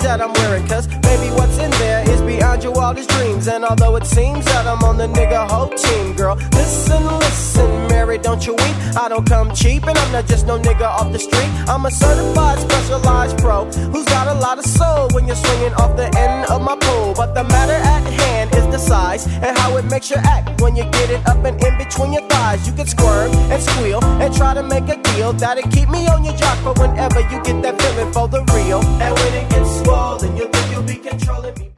that I'm wearing, cause maybe what's in there is beyond your wildest dreams. And although it seems that I'm on the nigga hoe team, girl, listen, Mary, don't you weep. I don't come cheap, and I'm not just no nigga off the street. I'm a certified, specialized pro who's got a lot of soul when you're swinging off the end of my pole. But the matter at hand is the size and how it makes you act when you get it up and in between your thighs. You can squirm and squeal and try to make a deal that'll keep me on your jock for whenever you get that feeling for the real. And when it gets swollen, you think you'll be controlling me.